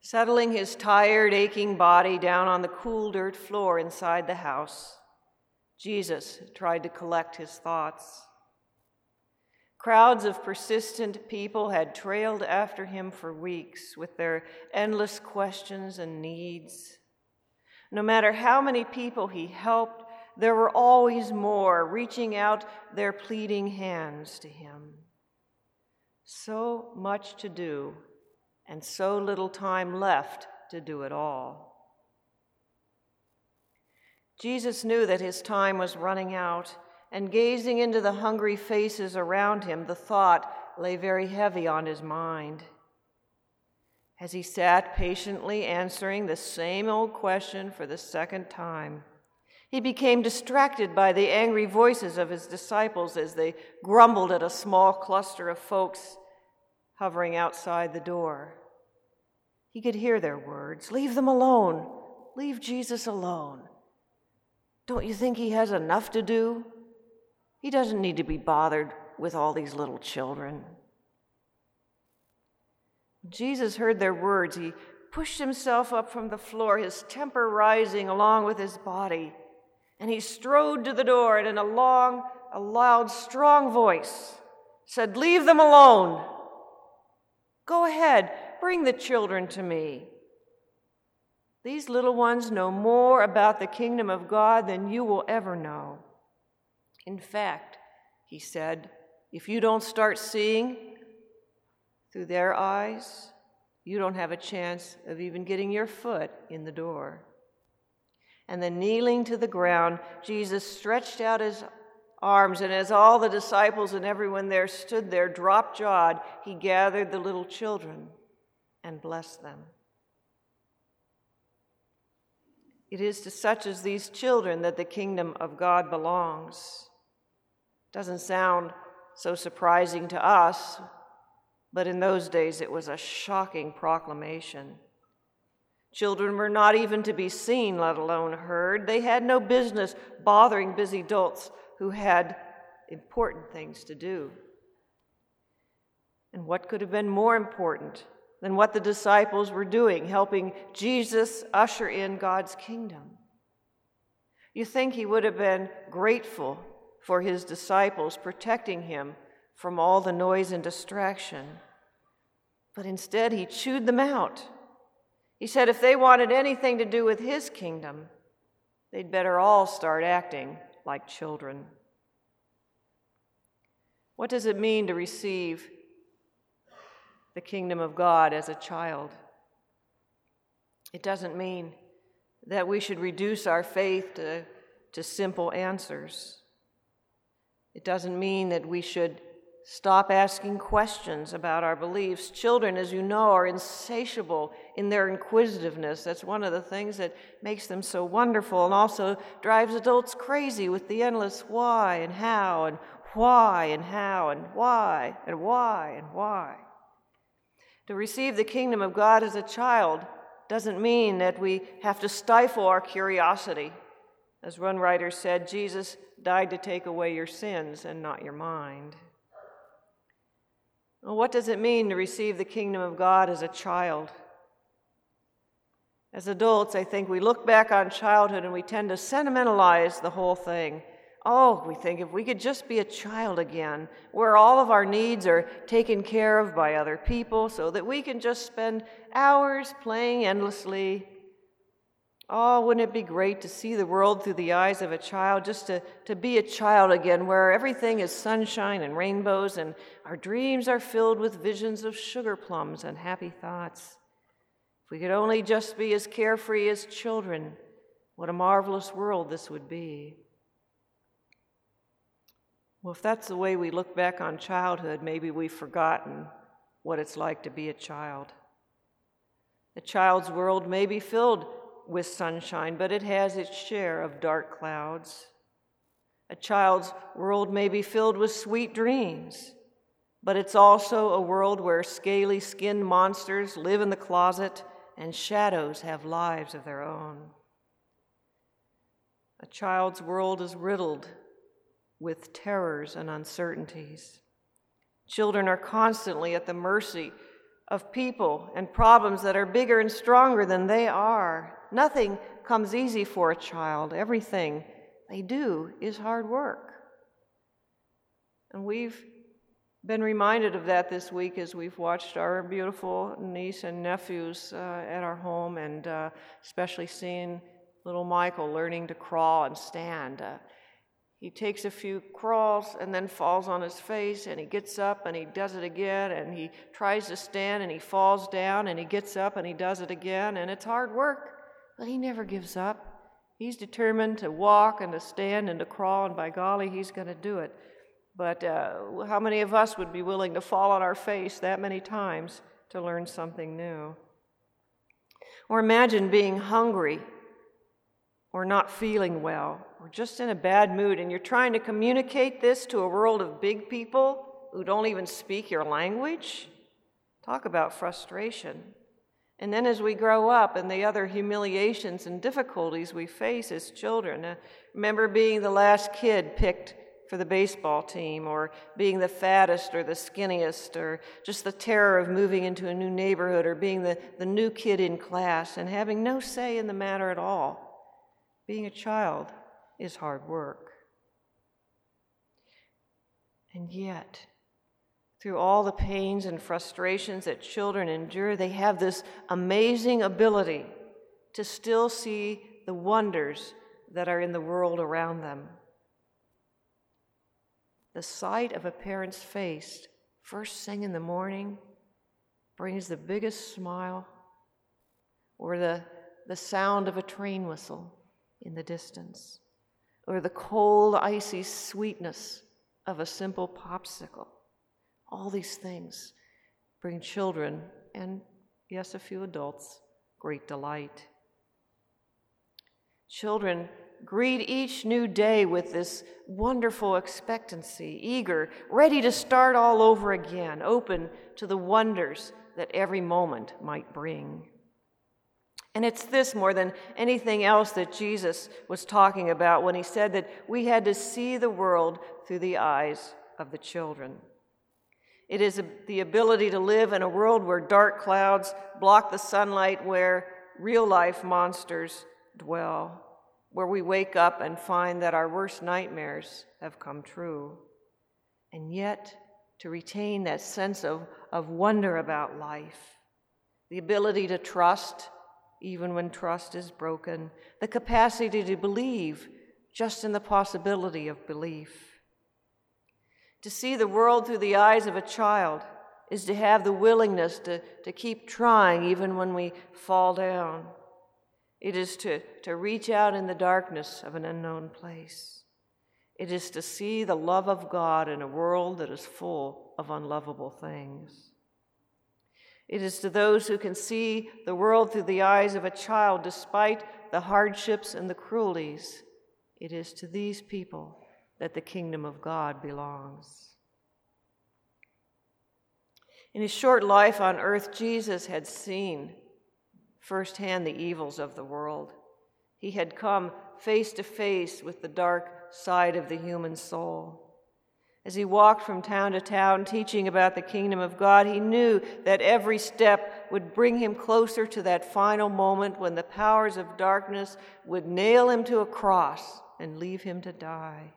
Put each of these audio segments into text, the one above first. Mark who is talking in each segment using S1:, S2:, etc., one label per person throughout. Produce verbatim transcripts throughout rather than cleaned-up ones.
S1: Settling his tired, aching body down on the cool dirt floor inside the house, Jesus tried to collect his thoughts. Crowds of persistent people had trailed after him for weeks with their endless questions and needs. No matter how many people he helped, there were always more reaching out their pleading hands to him. So much to do, and so little time left to do it all. Jesus knew that his time was running out, and gazing into the hungry faces around him, the thought lay very heavy on his mind. As he sat patiently answering the same old question for the second time, he became distracted by the angry voices of his disciples as they grumbled at a small cluster of folks hovering outside the door. He could hear their words. "Leave them alone. Leave Jesus alone. Don't you think he has enough to do? He doesn't need to be bothered with all these little children." Jesus heard their words. He pushed himself up from the floor, his temper rising along with his body, and he strode to the door and in a long, a loud, strong voice said, "Leave them alone. Go ahead, bring the children to me. These little ones know more about the kingdom of God than you will ever know. In fact," he said, "if you don't start seeing through their eyes, you don't have a chance of even getting your foot in the door." And then kneeling to the ground, Jesus stretched out his arms, and as all the disciples and everyone there stood there drop-jawed, he gathered the little children and blessed them. It is to such as these children that the kingdom of God belongs. Doesn't sound so surprising to us, but in those days it was a shocking proclamation. Children were not even to be seen, let alone heard. They had no business bothering busy adults who had important things to do. And what could have been more important than what the disciples were doing, helping Jesus usher in God's kingdom? You think he would have been grateful for his disciples protecting him from all the noise and distraction. But instead, he chewed them out. He said if they wanted anything to do with his kingdom, they'd better all start acting like children. What does it mean to receive the kingdom of God as a child? It doesn't mean that we should reduce our faith to, to simple answers. It doesn't mean that we should stop asking questions about our beliefs. Children, as you know, are insatiable in their inquisitiveness. That's one of the things that makes them so wonderful and also drives adults crazy with the endless why and how and why and how and why and why and why. To receive the kingdom of God as a child doesn't mean that we have to stifle our curiosity. As one writer said, Jesus died to take away your sins and not your mind. Well, what does it mean to receive the kingdom of God as a child? As adults, I think we look back on childhood and we tend to sentimentalize the whole thing. Oh, we think if we could just be a child again, where all of our needs are taken care of by other people so that we can just spend hours playing endlessly. Oh, wouldn't it be great to see the world through the eyes of a child, just to, to be a child again, where everything is sunshine and rainbows and our dreams are filled with visions of sugar plums and happy thoughts. If we could only just be as carefree as children, what a marvelous world this would be. Well, if that's the way we look back on childhood, maybe we've forgotten what it's like to be a child. A child's world may be filled with sunshine, but it has its share of dark clouds. A child's world may be filled with sweet dreams, but it's also a world where scaly-skinned monsters live in the closet and shadows have lives of their own. A child's world is riddled with terrors and uncertainties. Children are constantly at the mercy of people and problems that are bigger and stronger than they are. Nothing comes easy for a child. Everything they do is hard work. And we've been reminded of that this week as we've watched our beautiful niece and nephews uh, at our home, and uh, especially seeing little Michael learning to crawl and stand. Uh, he takes a few crawls and then falls on his face, and he gets up and he does it again, and he tries to stand and he falls down and he gets up and he does it again, and it's hard work, but he never gives up. He's determined to walk and to stand and to crawl, and by golly, he's going to do it. But uh, how many of us would be willing to fall on our face that many times to learn something new? Or imagine being hungry or not feeling well or just in a bad mood, and you're trying to communicate this to a world of big people who don't even speak your language. Talk about frustration. And then as we grow up and the other humiliations and difficulties we face as children, uh, remember being the last kid picked for the baseball team, or being the fattest or the skinniest, or just the terror of moving into a new neighborhood, or being the, the new kid in class and having no say in the matter at all. Being a child is hard work. And yet, through all the pains and frustrations that children endure, they have this amazing ability to still see the wonders that are in the world around them. The sight of a parent's face, first thing in the morning, brings the biggest smile, or the, the sound of a train whistle in the distance, or the cold, icy sweetness of a simple popsicle. All these things bring children, and yes, a few adults, great delight. Children greet each new day with this wonderful expectancy, eager, ready to start all over again, open to the wonders that every moment might bring. And it's this more than anything else that Jesus was talking about when he said that we had to see the world through the eyes of the children. It is the ability to live in a world where dark clouds block the sunlight, where real-life monsters dwell, where we wake up and find that our worst nightmares have come true, and yet to retain that sense of, of wonder about life, the ability to trust even when trust is broken, the capacity to believe just in the possibility of belief. To see the world through the eyes of a child is to have the willingness to, to keep trying even when we fall down. It is to, to reach out in the darkness of an unknown place. It is to see the love of God in a world that is full of unlovable things. It is to those who can see the world through the eyes of a child despite the hardships and the cruelties. It is to these people that the kingdom of God belongs. In his short life on earth, Jesus had seen firsthand the evils of the world. He had come face to face with the dark side of the human soul. As he walked from town to town teaching about the kingdom of God, he knew that every step would bring him closer to that final moment when the powers of darkness would nail him to a cross and leave him to die.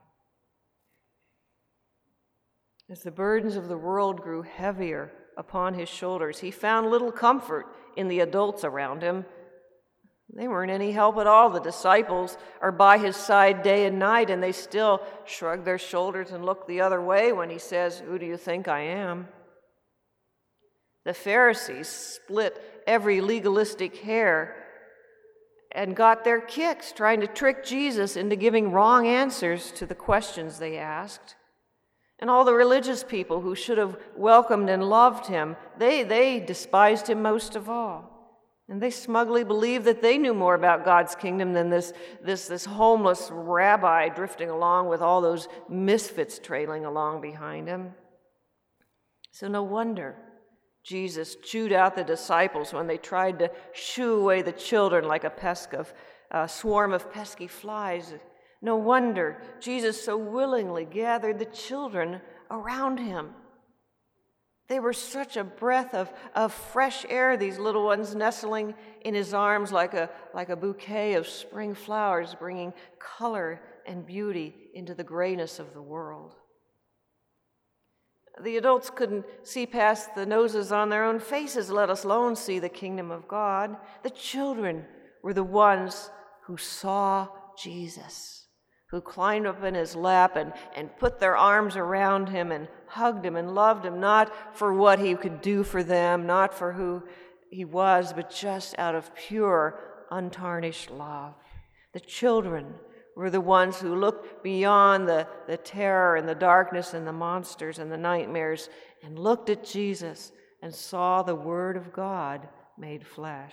S1: As the burdens of the world grew heavier upon his shoulders, he found little comfort in the adults around him. They weren't any help at all. The disciples are by his side day and night, and they still shrug their shoulders and look the other way when he says, "Who do you think I am?" The Pharisees split every legalistic hair and got their kicks trying to trick Jesus into giving wrong answers to the questions they asked. And all the religious people who should have welcomed and loved him, they, they despised him most of all. And they smugly believed that they knew more about God's kingdom than this, this, this homeless rabbi drifting along with all those misfits trailing along behind him. So no wonder Jesus chewed out the disciples when they tried to shoo away the children like a pesk of, a swarm of pesky flies. No wonder Jesus so willingly gathered the children around him. They were such a breath of, of fresh air, these little ones nestling in his arms like a, like a bouquet of spring flowers, bringing color and beauty into the grayness of the world. The adults couldn't see past the noses on their own faces, let us alone see the kingdom of God. The children were the ones who saw Jesus, who climbed up in his lap and, and put their arms around him and hugged him and loved him, not for what he could do for them, not for who he was, but just out of pure, untarnished love. The children were the ones who looked beyond the, the terror and the darkness and the monsters and the nightmares and looked at Jesus and saw the Word of God made flesh.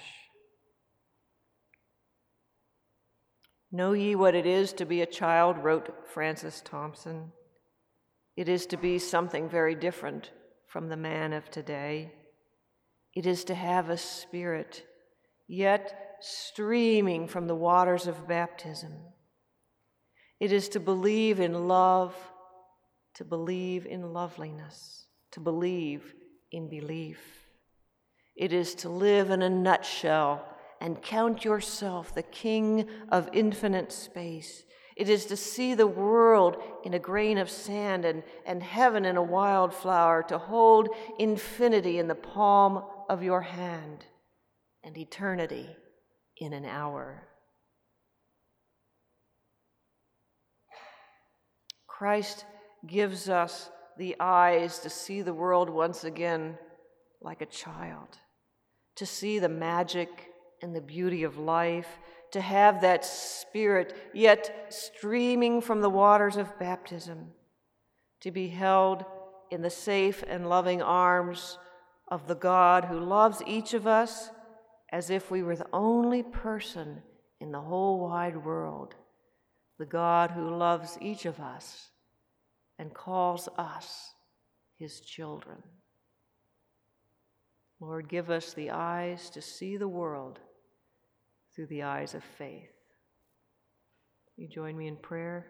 S1: Know ye what it is to be a child, wrote Francis Thompson. It is to be something very different from the man of today. It is to have a spirit, yet streaming from the waters of baptism. It is to believe in love, to believe in loveliness, to believe in belief. It is to live in a nutshell and count yourself the king of infinite space. It is to see the world in a grain of sand and, and heaven in a wildflower, to hold infinity in the palm of your hand and eternity in an hour. Christ gives us the eyes to see the world once again like a child, to see the magic and the beauty of life, to have that spirit yet streaming from the waters of baptism, to be held in the safe and loving arms of the God who loves each of us as if we were the only person in the whole wide world, the God who loves each of us and calls us his children. Lord, give us the eyes to see the world through the eyes of faith. You join me in prayer?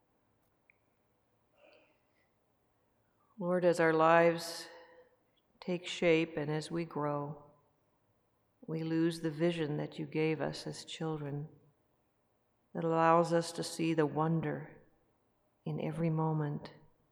S1: Lord, as our lives take shape and as we grow, we lose the vision that you gave us as children that allows us to see the wonder in every moment,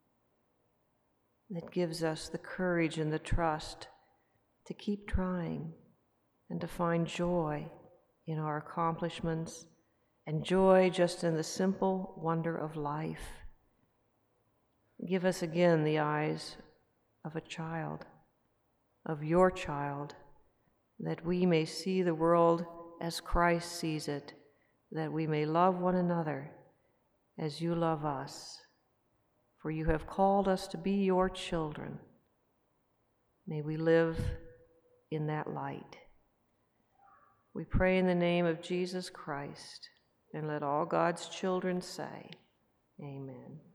S1: that gives us the courage and the trust to keep trying and to find joy in our accomplishments and joy just in the simple wonder of life. Give us again the eyes of a child, of your child, that we may see the world as Christ sees it, that we may love one another as you love us. For you have called us to be your children. May we live in that light. We pray in the name of Jesus Christ, and let all God's children say, Amen.